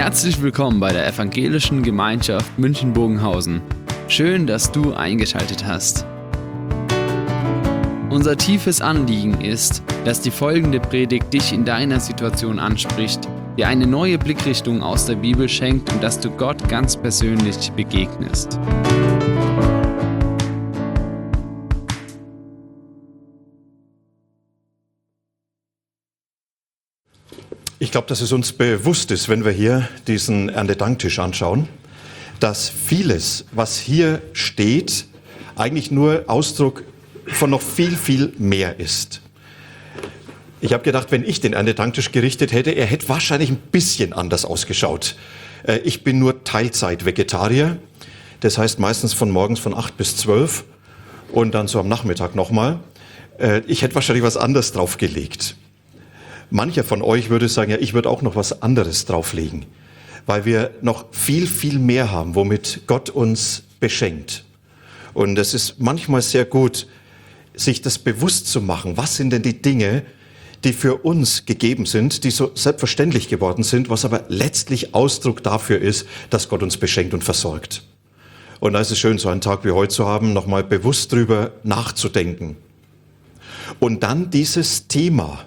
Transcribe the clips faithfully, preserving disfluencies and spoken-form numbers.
Herzlich willkommen bei der Evangelischen Gemeinschaft München-Bogenhausen. Schön, dass du eingeschaltet hast. Unser tiefes Anliegen ist, dass die folgende Predigt dich in deiner Situation anspricht, dir eine neue Blickrichtung aus der Bibel schenkt und dass du Gott ganz persönlich begegnest. Ich glaube, dass es uns bewusst ist, wenn wir hier diesen Erntedanktisch anschauen, dass vieles, was hier steht, eigentlich nur Ausdruck von noch viel, viel mehr ist. Ich habe gedacht, wenn ich den Erntedanktisch gerichtet hätte, er hätte wahrscheinlich ein bisschen anders ausgeschaut. Ich bin nur Teilzeit-Vegetarier, das heißt meistens von morgens von acht bis zwölf und dann so am Nachmittag nochmal. Ich hätte wahrscheinlich was anderes draufgelegt. Mancher von euch würde sagen, ja, ich würde auch noch was anderes drauflegen, weil wir noch viel, viel mehr haben, womit Gott uns beschenkt. Und es ist manchmal sehr gut, sich das bewusst zu machen. Was sind denn die Dinge, die für uns gegeben sind, die so selbstverständlich geworden sind, was aber letztlich Ausdruck dafür ist, dass Gott uns beschenkt und versorgt. Und da ist es schön, so einen Tag wie heute zu haben, nochmal bewusst drüber nachzudenken. Und dann dieses Thema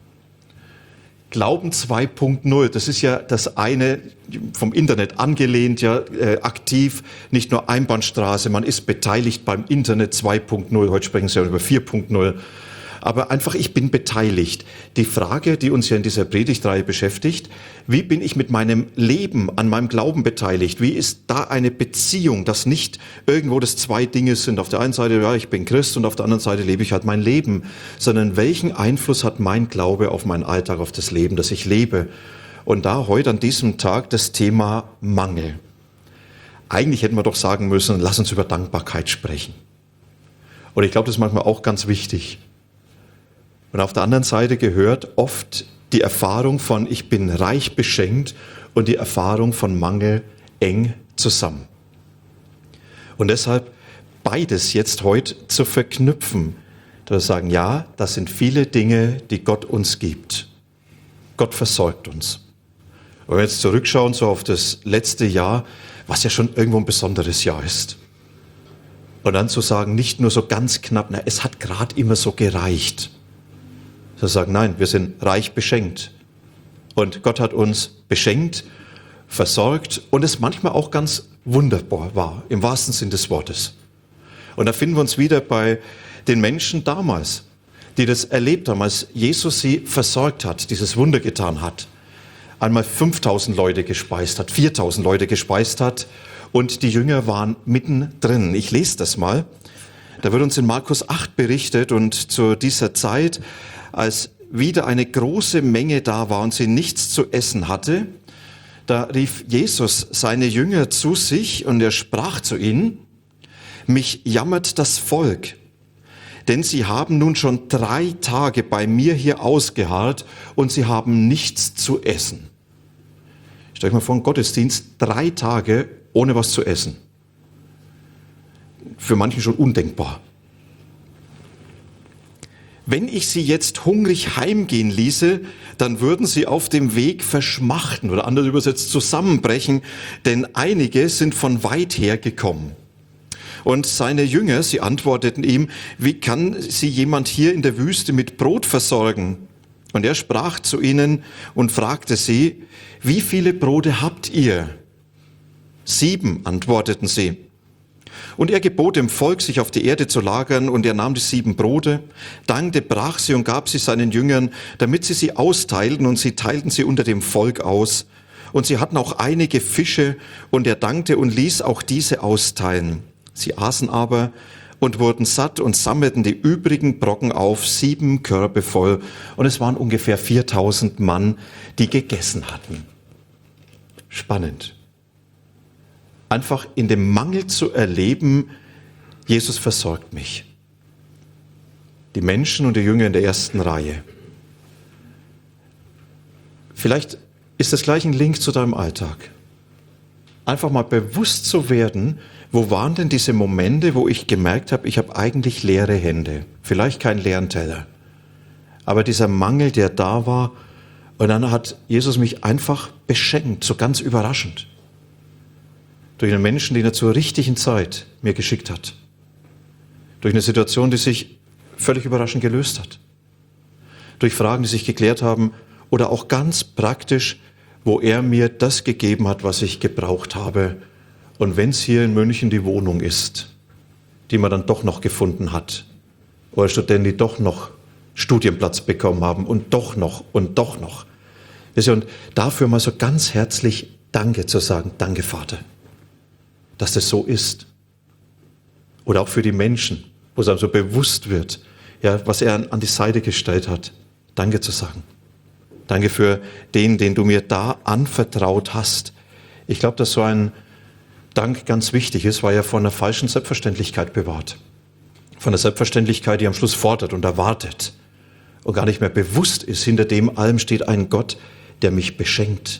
Glauben zwei Punkt null, das ist ja das eine, vom Internet angelehnt, ja äh, aktiv, nicht nur Einbahnstraße, man ist beteiligt beim Internet zwei Punkt null, heute sprechen Sie ja über vier Punkt null, aber einfach, ich bin beteiligt. Die Frage, die uns ja in dieser Predigtreihe beschäftigt, wie bin ich mit meinem Leben an meinem Glauben beteiligt? Wie ist da eine Beziehung, dass nicht irgendwo das zwei Dinge sind? Auf der einen Seite, ja, ich bin Christ und auf der anderen Seite lebe ich halt mein Leben. Sondern welchen Einfluss hat mein Glaube auf meinen Alltag, auf das Leben, das ich lebe? Und da heute an diesem Tag das Thema Mangel. Eigentlich hätten wir doch sagen müssen, lass uns über Dankbarkeit sprechen. Und ich glaube, das ist manchmal auch ganz wichtig. Und auf der anderen Seite gehört oft die Erfahrung von ich bin reich beschenkt und die Erfahrung von Mangel eng zusammen. Und deshalb beides jetzt heute zu verknüpfen, dass wir sagen, ja, das sind viele Dinge, die Gott uns gibt. Gott versorgt uns. Und wenn wir jetzt zurückschauen so auf das letzte Jahr, was ja schon irgendwo ein besonderes Jahr ist. Und dann zu sagen, nicht nur so ganz knapp, na, es hat gerade immer so gereicht. Sie sagen, nein, wir sind reich beschenkt. Und Gott hat uns beschenkt, versorgt und es manchmal auch ganz wunderbar war, im wahrsten Sinn des Wortes. Und da finden wir uns wieder bei den Menschen damals, die das erlebt haben, als Jesus sie versorgt hat, dieses Wunder getan hat. Einmal fünftausend Leute gespeist hat, viertausend Leute gespeist hat und die Jünger waren mittendrin. Ich lese das mal. Da wird uns in Markus acht berichtet und zu dieser Zeit, als wieder eine große Menge da war und sie nichts zu essen hatte, da rief Jesus seine Jünger zu sich und er sprach zu ihnen, mich jammert das Volk, denn sie haben nun schon drei Tage bei mir hier ausgeharrt und sie haben nichts zu essen. Stellt euch mal vor, ein Gottesdienst, drei Tage ohne was zu essen. Für manche schon undenkbar. Wenn ich sie jetzt hungrig heimgehen ließe, dann würden sie auf dem Weg verschmachten oder anders übersetzt zusammenbrechen, denn einige sind von weit her gekommen. Und seine Jünger, sie antworteten ihm, wie kann sie jemand hier in der Wüste mit Brot versorgen? Und er sprach zu ihnen und fragte sie, wie viele Brote habt ihr? Sieben, antworteten sie. Und er gebot dem Volk, sich auf die Erde zu lagern, und er nahm die sieben Brote, dankte, brach sie und gab sie seinen Jüngern, damit sie sie austeilten, und sie teilten sie unter dem Volk aus. Und sie hatten auch einige Fische, und er dankte und ließ auch diese austeilen. Sie aßen aber und wurden satt und sammelten die übrigen Brocken auf, sieben Körbe voll, und es waren ungefähr viertausend Mann, die gegessen hatten. Spannend. Einfach in dem Mangel zu erleben, Jesus versorgt mich. Die Menschen und die Jünger in der ersten Reihe. Vielleicht ist das gleich ein Link zu deinem Alltag. Einfach mal bewusst zu werden, wo waren denn diese Momente, wo ich gemerkt habe, ich habe eigentlich leere Hände, vielleicht keinen leeren Teller. Aber dieser Mangel, der da war Und dann hat Jesus mich einfach beschenkt, so ganz überraschend. Durch einen Menschen, den er zur richtigen Zeit mir geschickt hat. Durch eine Situation, die sich völlig überraschend gelöst hat. Durch Fragen, die sich geklärt haben oder auch ganz praktisch, wo er mir das gegeben hat, was ich gebraucht habe. Und wenn es hier in München die Wohnung ist, die man dann doch noch gefunden hat, oder Studenten, die doch noch Studienplatz bekommen haben und doch noch und doch noch. Und dafür mal so ganz herzlich Danke zu sagen. Danke, Vater, dass das so ist. Oder auch für die Menschen, wo es einem so bewusst wird, ja, was er an die Seite gestellt hat. Danke zu sagen. Danke für den, den du mir da anvertraut hast. Ich glaube, dass so ein Dank ganz wichtig ist, weil er von einer falschen Selbstverständlichkeit bewahrt. Von einer Selbstverständlichkeit, die am Schluss fordert und erwartet und gar nicht mehr bewusst ist, hinter dem allem steht ein Gott, der mich beschenkt.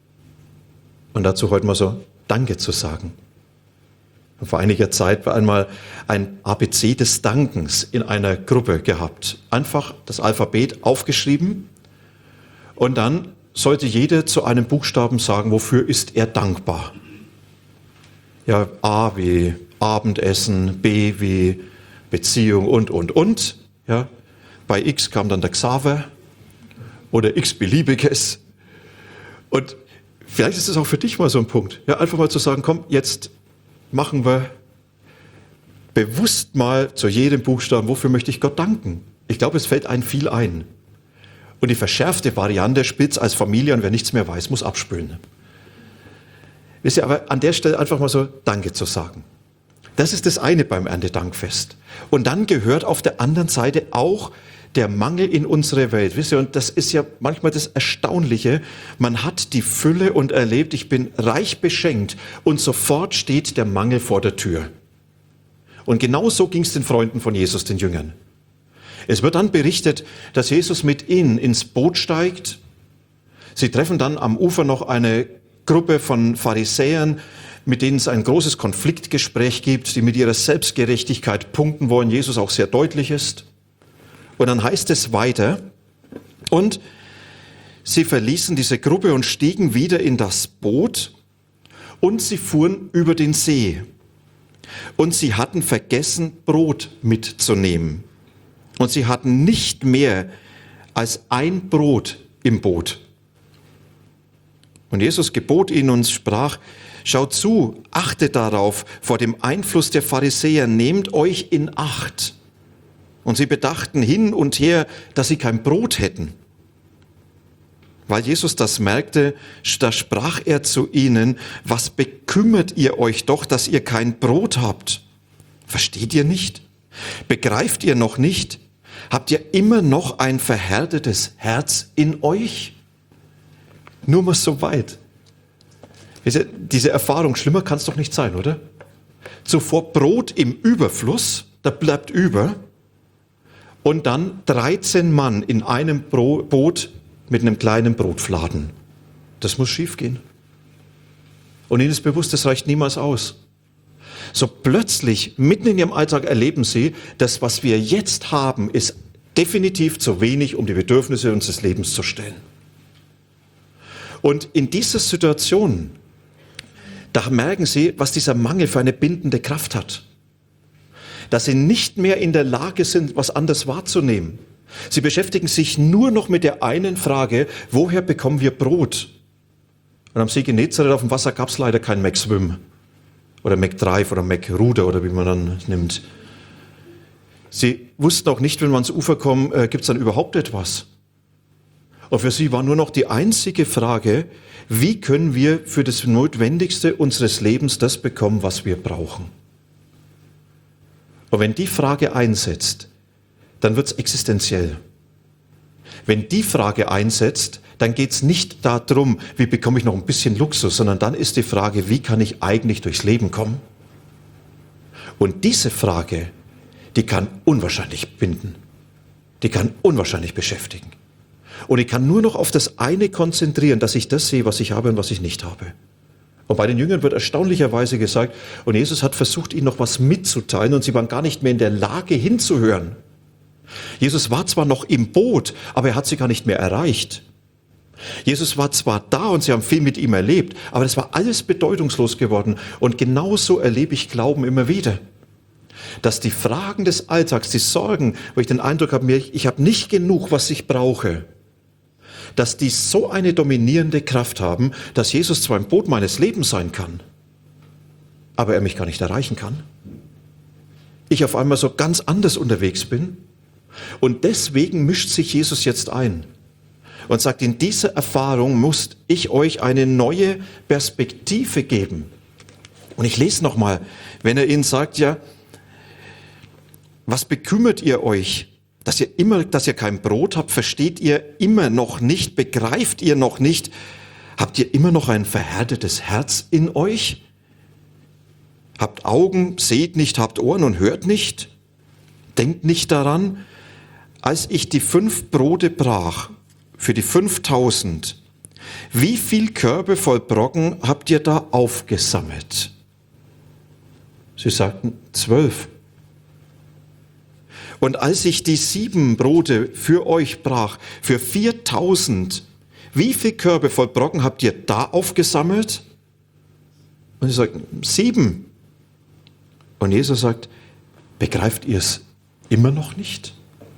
Und dazu heute mal so Danke zu sagen. Und vor einiger Zeit war einmal ein A B C des Dankens in einer Gruppe gehabt. Einfach das Alphabet aufgeschrieben und dann sollte jeder zu einem Buchstaben sagen, wofür ist er dankbar. Ja, A wie Abendessen, B wie Beziehung und, und, und. Ja, bei X kam dann der Xaver oder x-beliebiges. Und vielleicht ist es auch für dich mal so ein Punkt. Ja, einfach mal zu sagen, komm, jetzt machen wir bewusst mal zu jedem Buchstaben, wofür möchte ich Gott danken. Ich glaube, es fällt einem viel ein. Und die verschärfte Variante, spielt's als Familie und wer nichts mehr weiß, muss abspülen. Wisst ihr, aber an der Stelle einfach mal so Danke zu sagen. Das ist das eine beim Erntedankfest. Und dann gehört auf der anderen Seite auch der Mangel in unsere Welt. Wisst ihr, und das ist ja manchmal das Erstaunliche. Man hat die Fülle und erlebt, ich bin reich beschenkt und sofort steht der Mangel vor der Tür. Und genau so ging es den Freunden von Jesus, den Jüngern. Es wird dann berichtet, dass Jesus mit ihnen ins Boot steigt. Sie treffen dann am Ufer noch eine Gruppe von Pharisäern, mit denen es ein großes Konfliktgespräch gibt, die mit ihrer Selbstgerechtigkeit punkten wollen, Jesus auch sehr deutlich ist. Und dann heißt es weiter, und sie verließen diese Gruppe und stiegen wieder in das Boot und sie fuhren über den See. Und sie hatten vergessen, Brot mitzunehmen. Und sie hatten nicht mehr als ein Brot im Boot. Und Jesus gebot ihnen und sprach, schaut zu, achtet darauf, vor dem Einfluss der Pharisäer, nehmt euch in Acht. Und sie bedachten hin und her, dass sie kein Brot hätten. Weil Jesus das merkte, da sprach er zu ihnen, was bekümmert ihr euch doch, dass ihr kein Brot habt? Versteht ihr nicht? Begreift ihr noch nicht? Habt ihr immer noch ein verhärtetes Herz in euch? Nur mal so weit. Diese Erfahrung, schlimmer kann es doch nicht sein, oder? Zuvor Brot im Überfluss, da bleibt über. Und dann dreizehn Mann in einem Boot mit einem kleinen Brotfladen. Das muss schief gehen. Und ihnen ist bewusst, das reicht niemals aus. So plötzlich, mitten in ihrem Alltag erleben sie, das, was wir jetzt haben, ist definitiv zu wenig, um die Bedürfnisse unseres Lebens zu stellen. Und in dieser Situation, da merken sie, was dieser Mangel für eine bindende Kraft hat. Dass sie nicht mehr in der Lage sind, was anderes wahrzunehmen. Sie beschäftigen sich nur noch mit der einen Frage, woher bekommen wir Brot? Und am See Genezareth auf dem Wasser gab es leider kein McSwim oder McDrive oder McRuder oder wie man dann nimmt. Sie wussten auch nicht, wenn wir ans Ufer kommen, äh, gibt es dann überhaupt etwas? Und für sie war nur noch die einzige Frage, wie können wir für das Notwendigste unseres Lebens das bekommen, was wir brauchen? Und wenn die Frage einsetzt, dann wird es existenziell. Wenn die Frage einsetzt, dann geht es nicht darum, wie bekomme ich noch ein bisschen Luxus, sondern dann ist die Frage, wie kann ich eigentlich durchs Leben kommen? Und diese Frage, die kann unwahrscheinlich binden. Die kann unwahrscheinlich beschäftigen. Und ich kann nur noch auf das eine konzentrieren, dass ich das sehe, was ich habe und was ich nicht habe. Und bei den Jüngern wird erstaunlicherweise gesagt, und Jesus hat versucht, ihnen noch was mitzuteilen und sie waren gar nicht mehr in der Lage hinzuhören. Jesus war zwar noch im Boot, aber er hat sie gar nicht mehr erreicht. Jesus war zwar da und sie haben viel mit ihm erlebt, aber das war alles bedeutungslos geworden. Und genauso erlebe ich Glauben immer wieder. Dass die Fragen des Alltags, die Sorgen, wo ich den Eindruck habe, ich habe nicht genug, was ich brauche, dass die so eine dominierende Kraft haben, dass Jesus zwar im Boot meines Lebens sein kann, aber er mich gar nicht erreichen kann. Ich auf einmal so ganz anders unterwegs bin und deswegen mischt sich Jesus jetzt ein und sagt, in dieser Erfahrung muss ich euch eine neue Perspektive geben. Und ich lese nochmal, wenn er ihnen sagt, ja, was bekümmert ihr euch, dass ihr immer, dass ihr kein Brot habt, versteht ihr immer noch nicht, begreift ihr noch nicht, habt ihr immer noch ein verhärtetes Herz in euch? Habt Augen, seht nicht, habt Ohren und hört nicht? Denkt nicht daran, als ich die fünf Brote brach für die fünftausend, wie viel Körbe voll Brocken habt ihr da aufgesammelt? Sie sagten, zwölf. Und als ich die sieben Brote für euch brach, für viertausend, wie viel Körbe voll Brocken habt ihr da aufgesammelt? Und sie sagten, sieben. Und Jesus sagt, begreift ihr es immer noch nicht?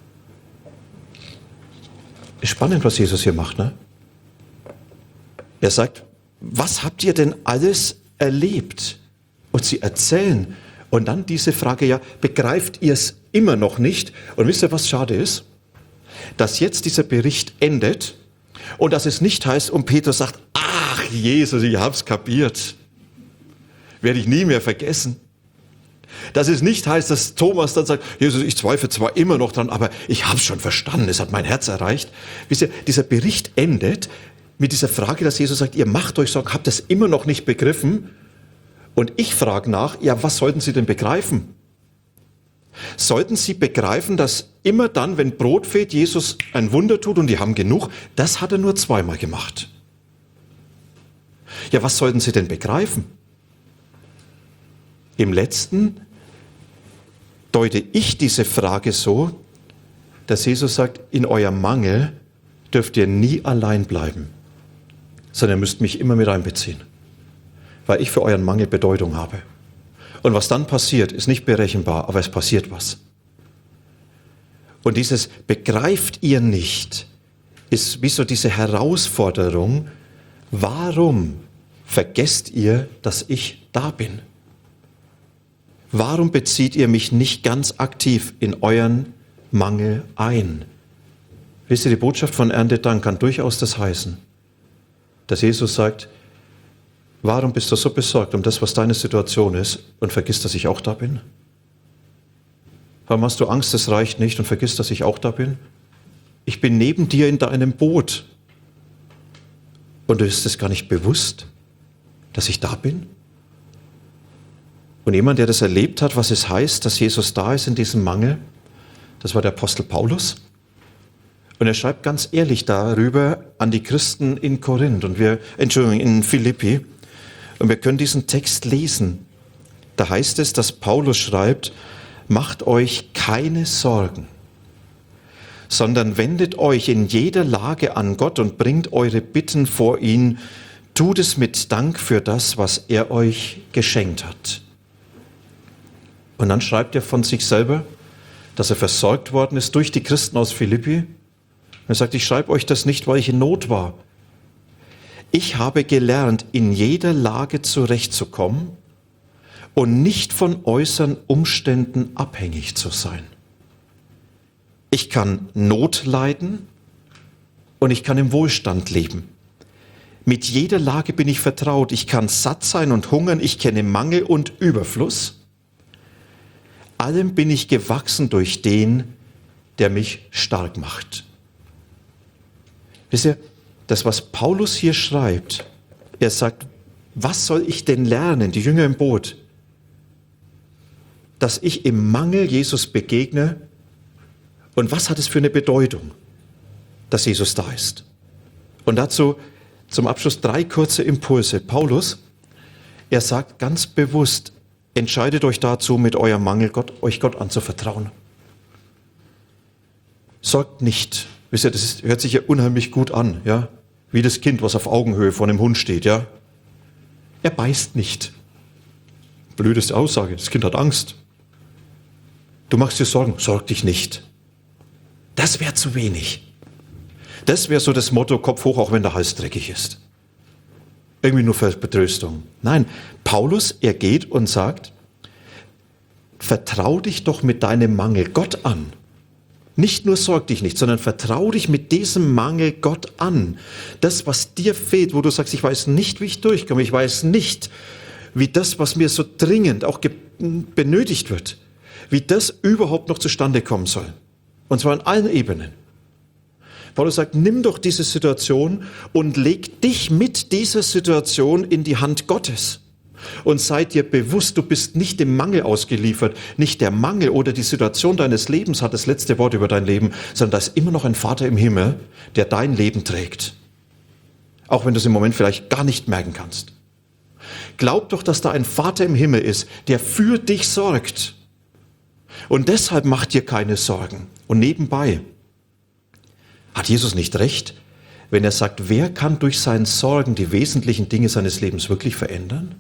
Ist spannend, was Jesus hier macht, ne? Er sagt, was habt ihr denn alles erlebt? Und sie erzählen. Und dann diese Frage, ja, begreift ihr es immer noch nicht? Und wisst ihr, was schade ist? Dass jetzt dieser Bericht endet und dass es nicht heißt, und Petrus sagt, ach Jesus, ich hab's kapiert. Werde ich nie mehr vergessen. Dass es nicht heißt, dass Thomas dann sagt, Jesus, ich zweifle zwar immer noch dran, aber ich hab's schon verstanden, es hat mein Herz erreicht. Wisst ihr, dieser Bericht endet mit dieser Frage, dass Jesus sagt, ihr macht euch Sorgen, habt das immer noch nicht begriffen? Und ich frage nach, ja, was sollten Sie denn begreifen? Sollten Sie begreifen, dass immer dann, wenn Brot fehlt, Jesus ein Wunder tut und die haben genug? Das hat er nur zweimal gemacht. Ja, was sollten Sie denn begreifen? Im Letzten deute ich diese Frage so, dass Jesus sagt, in eurem Mangel dürft ihr nie allein bleiben, sondern ihr müsst mich immer mit einbeziehen, weil ich für euren Mangel Bedeutung habe. Und was dann passiert, ist nicht berechenbar, aber es passiert was. Und dieses begreift ihr nicht, ist wie so diese Herausforderung, warum vergesst ihr, dass ich da bin? Warum bezieht ihr mich nicht ganz aktiv in euren Mangel ein? Wisst ihr, die Botschaft von Erntedank kann durchaus das heißen, dass Jesus sagt, warum bist du so besorgt um das, was deine Situation ist und vergisst, dass ich auch da bin? Warum hast du Angst, es reicht nicht und vergisst, dass ich auch da bin? Ich bin neben dir in deinem Boot und du bist es gar nicht bewusst, dass ich da bin? Und jemand, der das erlebt hat, was es heißt, dass Jesus da ist in diesem Mangel, das war der Apostel Paulus. Und er schreibt ganz ehrlich darüber an die Christen in Korinth und wir, Entschuldigung, in Philippi. Und wir können diesen Text lesen. Da heißt es, dass Paulus schreibt, macht euch keine Sorgen, sondern wendet euch in jeder Lage an Gott und bringt eure Bitten vor ihn. Tut es mit Dank für das, was er euch geschenkt hat. Und dann schreibt er von sich selber, dass er versorgt worden ist durch die Christen aus Philippi. Er sagt, ich schreibe euch das nicht, weil ich in Not war. Ich habe gelernt, in jeder Lage zurechtzukommen und nicht von äußeren Umständen abhängig zu sein. Ich kann Not leiden und ich kann im Wohlstand leben. Mit jeder Lage bin ich vertraut. Ich kann satt sein und hungern, ich kenne Mangel und Überfluss. Allem bin ich gewachsen durch den, der mich stark macht. Wisst ihr, das, was Paulus hier schreibt, er sagt, was soll ich denn lernen, die Jünger im Boot? Dass ich im Mangel Jesus begegne. Und was hat es für eine Bedeutung, dass Jesus da ist? Und dazu zum Abschluss drei kurze Impulse. Paulus, er sagt ganz bewusst, entscheidet euch dazu, mit eurem Mangel Gott, euch Gott anzuvertrauen. Sorgt nicht. Wisst ihr, das ist, hört sich ja unheimlich gut an, ja? Wie das Kind, was auf Augenhöhe vor einem Hund steht, ja? Er beißt nicht. Blödeste Aussage, das Kind hat Angst. Du machst dir Sorgen, sorg dich nicht. Das wäre zu wenig. Das wäre so das Motto, Kopf hoch, auch wenn der Hals dreckig ist. Irgendwie nur für Betröstung. Nein, Paulus, er geht und sagt, vertrau dich doch mit deinem Mangel Gott an. Nicht nur sorg dich nicht, sondern vertrau dich mit diesem Mangel Gott an. Das, was dir fehlt, wo du sagst, ich weiß nicht, wie ich durchkomme, ich weiß nicht, wie das, was mir so dringend auch benötigt wird, wie das überhaupt noch zustande kommen soll. Und zwar an allen Ebenen. Paulus sagt, nimm doch diese Situation und leg dich mit dieser Situation in die Hand Gottes. Und sei dir bewusst, du bist nicht dem Mangel ausgeliefert. Nicht der Mangel oder die Situation deines Lebens hat das letzte Wort über dein Leben, sondern da ist immer noch ein Vater im Himmel, der dein Leben trägt. Auch wenn du es im Moment vielleicht gar nicht merken kannst. Glaub doch, dass da ein Vater im Himmel ist, der für dich sorgt. Und deshalb mach dir keine Sorgen. Und nebenbei, hat Jesus nicht recht, wenn er sagt, wer kann durch seine Sorgen die wesentlichen Dinge seines Lebens wirklich verändern?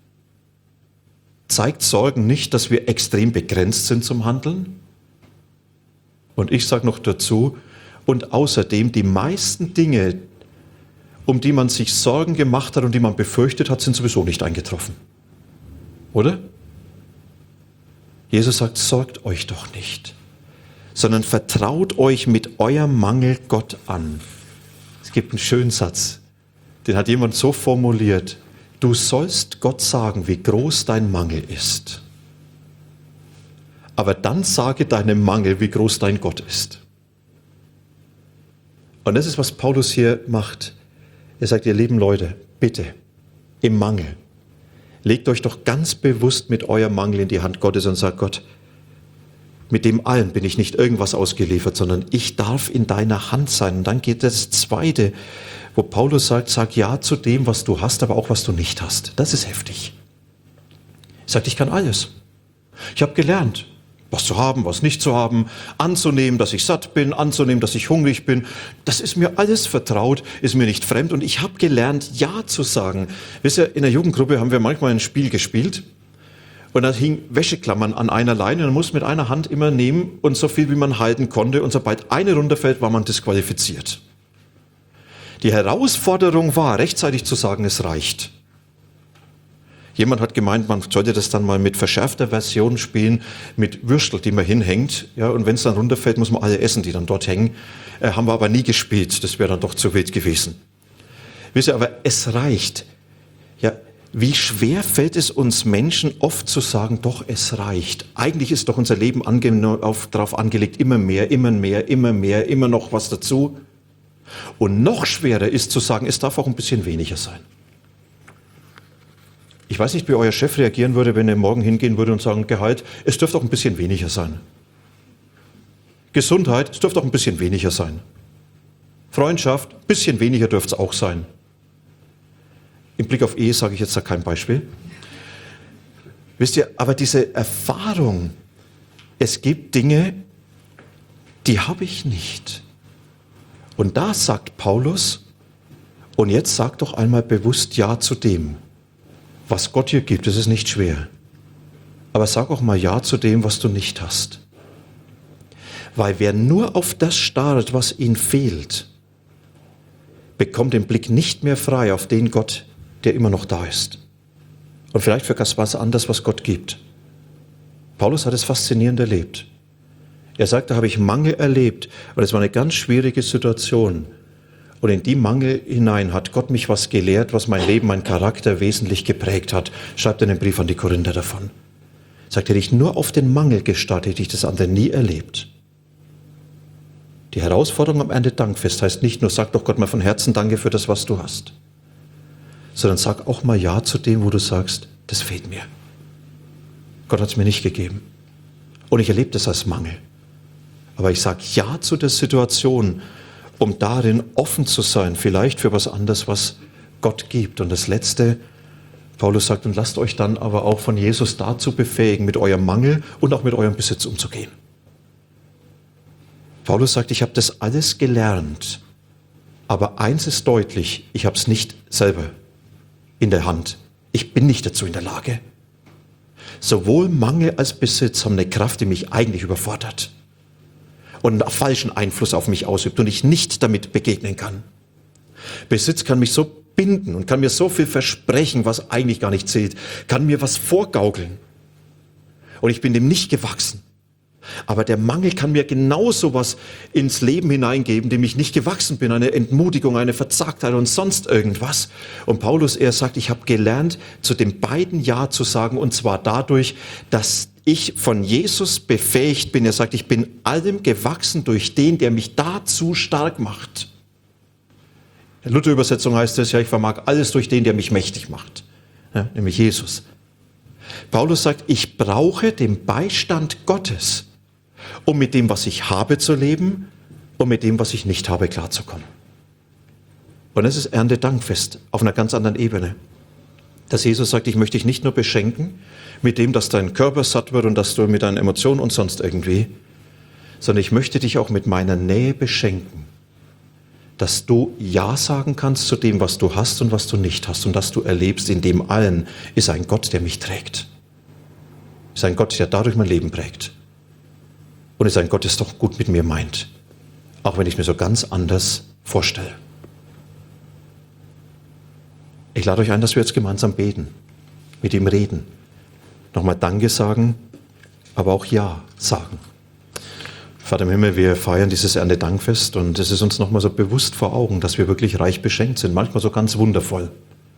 Zeigt Sorgen nicht, dass wir extrem begrenzt sind zum Handeln? Und ich sage noch dazu, und außerdem die meisten Dinge, um die man sich Sorgen gemacht hat und die man befürchtet hat, sind sowieso nicht eingetroffen. Oder? Jesus sagt, sorgt euch doch nicht, sondern vertraut euch mit eurem Mangel Gott an. Es gibt einen schönen Satz, den hat jemand so formuliert, du sollst Gott sagen, wie groß dein Mangel ist. Aber dann sage deinem Mangel, wie groß dein Gott ist. Und das ist, was Paulus hier macht. Er sagt, ihr lieben Leute, bitte, im Mangel, legt euch doch ganz bewusst mit eurem Mangel in die Hand Gottes und sagt, Gott, mit dem allen bin ich nicht irgendwas ausgeliefert, sondern ich darf in deiner Hand sein. Und dann geht das Zweite, wo Paulus sagt, sag ja zu dem, was du hast, aber auch was du nicht hast. Das ist heftig. Er sagt, ich kann alles. Ich habe gelernt, was zu haben, was nicht zu haben, anzunehmen, dass ich satt bin, anzunehmen, dass ich hungrig bin. Das ist mir alles vertraut, ist mir nicht fremd und ich habe gelernt, ja zu sagen. Wisst ihr, in der Jugendgruppe haben wir manchmal ein Spiel gespielt und da hing Wäscheklammern an einer Leine und man muss mit einer Hand immer nehmen und so viel, wie man halten konnte und sobald eine runterfällt, war man disqualifiziert. Die Herausforderung war, rechtzeitig zu sagen, es reicht. Jemand hat gemeint, man sollte das dann mal mit verschärfter Version spielen, mit Würstel, die man hinhängt. Ja, und wenn es dann runterfällt, muss man alle essen, die dann dort hängen. Äh, haben wir aber nie gespielt, das wäre dann doch zu wild gewesen. Wisst ihr, aber es reicht. Ja, wie schwer fällt es uns Menschen oft zu sagen, doch, es reicht. Eigentlich ist doch unser Leben ange- auf, darauf angelegt, immer mehr, immer mehr, immer mehr, immer noch was dazu. Und noch schwerer ist zu sagen, es darf auch ein bisschen weniger sein. Ich weiß nicht, wie euer Chef reagieren würde, wenn er morgen hingehen würde und sagen, Gehalt, es dürfte auch ein bisschen weniger sein. Gesundheit, es dürfte auch ein bisschen weniger sein. Freundschaft, ein bisschen weniger dürfte es auch sein. Im Blick auf Ehe sage ich jetzt da kein Beispiel. Wisst ihr, aber diese Erfahrung, es gibt Dinge, die habe ich nicht. Und da sagt Paulus, und jetzt sag doch einmal bewusst Ja zu dem, was Gott dir gibt. Das ist nicht schwer. Aber sag auch mal Ja zu dem, was du nicht hast. Weil wer nur auf das starrt, was ihm fehlt, bekommt den Blick nicht mehr frei auf den Gott, der immer noch da ist. Und vielleicht für was anderes, was Gott gibt. Paulus hat es faszinierend erlebt. Er sagt, da habe ich Mangel erlebt und es war eine ganz schwierige Situation. Und in die Mangel hinein hat Gott mich was gelehrt, was mein Leben, mein Charakter wesentlich geprägt hat. Schreibt er einen Brief an die Korinther davon. Sagt, hätte ich nur auf den Mangel gestarrt, hätte ich das andere nie erlebt. Die Herausforderung am Erntedankfest heißt nicht nur, sag doch Gott mal von Herzen Danke für das, was du hast. Sondern sag auch mal Ja zu dem, wo du sagst, das fehlt mir. Gott hat es mir nicht gegeben. Und ich erlebe das als Mangel. Aber ich sage Ja zu der Situation, um darin offen zu sein, vielleicht für was anderes, was Gott gibt. Und das Letzte, Paulus sagt, und lasst euch dann aber auch von Jesus dazu befähigen, mit eurem Mangel und auch mit eurem Besitz umzugehen. Paulus sagt, ich habe das alles gelernt, Aber eins ist deutlich, ich habe es nicht selber in der Hand. Ich bin nicht dazu in der Lage. Sowohl Mangel als Besitz haben eine Kraft, die mich eigentlich überfordert und einen falschen Einfluss auf mich ausübt und ich nicht damit begegnen kann. Besitz kann mich so binden und kann mir so viel versprechen, was eigentlich gar nicht zählt, kann mir was vorgaukeln. Und ich bin dem nicht gewachsen. Aber der Mangel kann mir genauso was ins Leben hineingeben, dem ich nicht gewachsen bin. Eine Entmutigung, eine Verzagtheit und sonst irgendwas. Und Paulus, er sagt, ich habe gelernt, zu den beiden Ja zu sagen. Und zwar dadurch, dass ich von Jesus befähigt bin. Er sagt, ich bin allem gewachsen durch den, der mich dazu stark macht. In der Luther-Übersetzung heißt es ja, ich vermag alles durch den, der mich mächtig macht. Ja, nämlich Jesus. Paulus sagt, ich brauche den Beistand Gottes, um mit dem, was ich habe, zu leben und mit dem, was ich nicht habe, klarzukommen. Und es ist Erntedankfest auf einer ganz anderen Ebene. Dass Jesus sagt, ich möchte dich nicht nur beschenken mit dem, dass dein Körper satt wird und dass du mit deinen Emotionen und sonst irgendwie, sondern ich möchte dich auch mit meiner Nähe beschenken, dass du Ja sagen kannst zu dem, was du hast und was du nicht hast und dass du erlebst, in dem allen ist ein Gott, der mich trägt. Ist ein Gott, der dadurch mein Leben prägt. Und ist ein Gott, der es doch gut mit mir meint. Auch wenn ich mir so ganz anders vorstelle. Ich lade euch ein, dass wir jetzt gemeinsam beten, mit ihm reden, nochmal Danke sagen, aber auch Ja sagen. Vater im Himmel, wir feiern dieses Erntedankfest und es ist uns nochmal so bewusst vor Augen, dass wir wirklich reich beschenkt sind, manchmal so ganz wundervoll.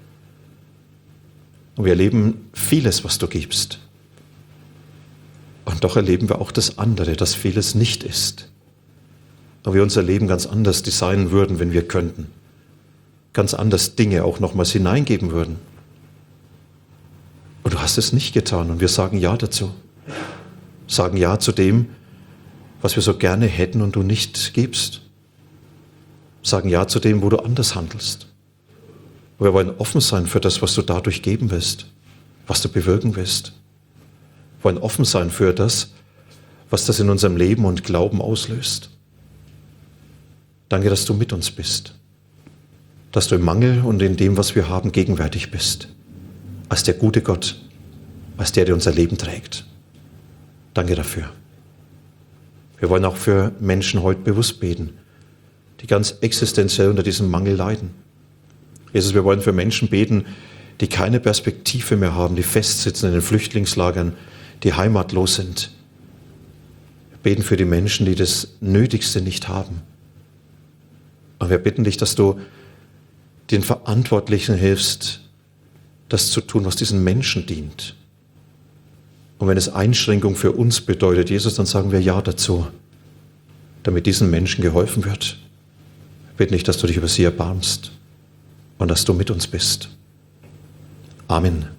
Und wir erleben vieles, was du gibst. Und doch erleben wir auch das andere, dass vieles nicht ist. Aber wir unser Leben ganz anders designen würden, wenn wir könnten. Ganz anders Dinge auch nochmals hineingeben würden. Und du hast es nicht getan und wir sagen Ja dazu. Sagen Ja zu dem, was wir so gerne hätten und du nicht gibst. Sagen Ja zu dem, wo du anders handelst. Und wir wollen offen sein für das, was du dadurch geben willst, was du bewirken willst. Wir wollen offen sein für das, was das in unserem Leben und Glauben auslöst. Danke, dass du mit uns bist. Dass du im Mangel und in dem, was wir haben, gegenwärtig bist. Als der gute Gott, als der, der unser Leben trägt. Danke dafür. Wir wollen auch für Menschen heute bewusst beten, die ganz existenziell unter diesem Mangel leiden. Jesus, wir wollen für Menschen beten, die keine Perspektive mehr haben, die festsitzen in den Flüchtlingslagern, die heimatlos sind. Wir beten für die Menschen, die das Nötigste nicht haben. Und wir bitten dich, dass du den Verantwortlichen hilfst, das zu tun, was diesen Menschen dient. Und wenn es Einschränkung für uns bedeutet, Jesus, dann sagen wir Ja dazu, damit diesen Menschen geholfen wird. Wir bitten dich, dass du dich über sie erbarmst und dass du mit uns bist. Amen.